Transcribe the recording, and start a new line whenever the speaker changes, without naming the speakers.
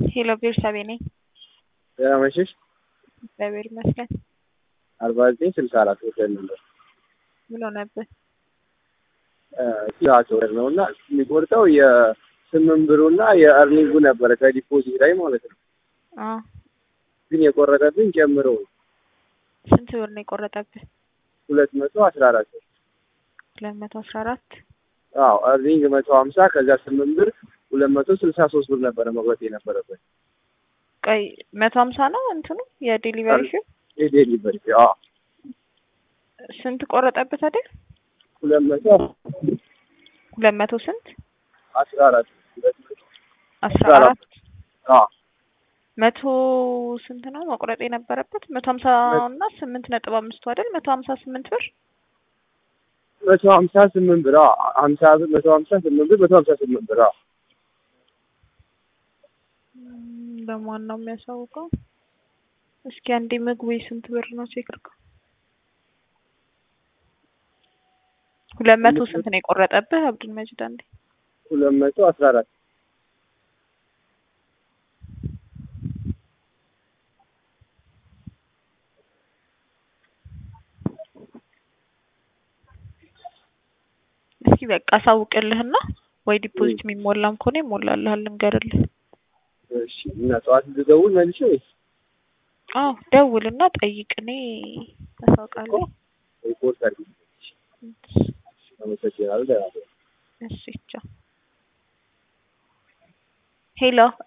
ሄሎ ቤርሳቤ ነኝ።
ደህና መሸሽ።
እግዚአብሔር ይመስገን።
4964 ሆቴል ነበር።
ምን ሆነብህ?
ሲያቶ ነውና የሚቆርጠው የስምንት ብሩና የአርኒንጉ ነበረ ከዲፖዚት ላይ ማለት ነው። ግን የቆረጠብኝ ጨምሮ
ስንት ብር ነው የቆረጠብህ?
214
214
አዎ አርኒንግ 150 ከዛ 8 ብር 263 ብር ነበረ መግባት የነበረበት።
ቆይ 150 ነው እንትኑ የዴሊቨሪ ፊው?
የዴሊቨሪ ፊው አዎ።
ስንት ቆረጠብህ ታዲያ? 200 ስንት?
14
14
አዎ
100 ስንት ነው መቁረጥ የነበረበት? 150 እና 8.5 አይደል? 158 ብር
158 ብር 50 ብር 158 ብር 158 ብር
ለማን ነው የሚያሳውቀው? እስኪ አንዴ ምግቡ ስንት ብር ነው ቼክ አድርገው። 200 ስንት ነው የቆረጠብህ አብዱል መጂድ? አንዴ
214
እስኪ በቃ አሳውቅልህና ወይ ዲፖዚት የሚሞላም ከሆነ ይሞላልሃል እንገርልህ።
እሺ እና ጠዋት ልደውል መልሼ ወይስ?
አዎ ደውልና ጠይቅ። እኔ አሳውቃለሁ።
ሪፖርት አድርጊ። አመሰግናለሁ።
እሺ ቻው። ሄሎ